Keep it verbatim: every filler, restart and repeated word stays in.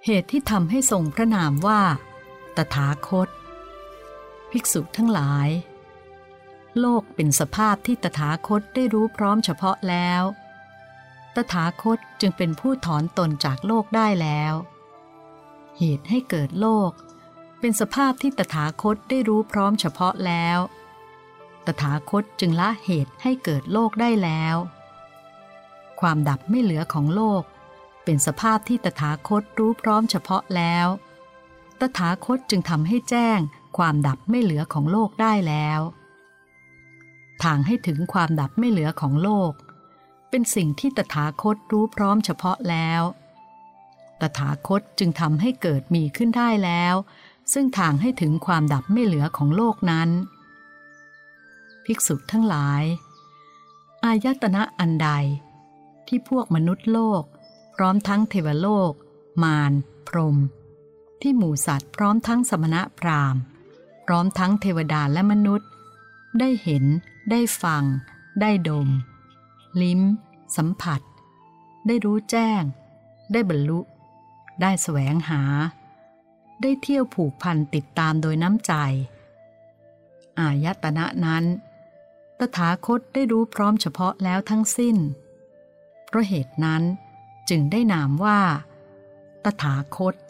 เหตุที่ทำให้ทรงพระนามว่าตถาคตภิกษุทั้งหลายโลกเป็นสภาพที่ตถาคตได้รู้พร้อมเฉพาะแล้วตถาคตจึงเป็นผู้ถอนตนจากโลกได้แล้วเหตุให้เกิดโลกเป็นสภาพที่ตถาคตได้รู้พร้อมเฉพาะแล้วตถาคตจึงละเหตุให้เกิดโลกได้แล้วความดับไม่เหลือของโลกเป็นสภาพที่ตถาคตรู้พร้อมเฉพาะแล้วตถาคตจึงทำให้แจ้งความดับไม่เหลือของโลกได้แล้วทางให้ถึงความดับไม่เหลือของโลกเป็นสิ่งที่ตถาคตรู้พร้อมเฉพาะแล้วตถาคตจึงทำให้เกิดมีขึ้นได้แล้วซึ่งทางให้ถึงความดับไม่เหลือของโลกนั้นภิกษุทั้งหลายอายตนะอันใดที่พวกมนุษย์โลกพร้อมทั้งเทวโลกมารพรหมที่หมู่สัตว์พร้อมทั้งสมณะพราหมณ์พร้อมทั้งเทวดาและมนุษย์ได้เห็นได้ฟังได้ดมลิ้มสัมผัสได้รู้แจ้งได้บรรลุได้แสวงหาได้เที่ยวผูกพันติดตามโดยน้ำใจอายตนะนั้นตถาคตได้รู้พร้อมเฉพาะแล้วทั้งสิ้นเพราะเหตุนั้นจึงได้นามว่าตถาคต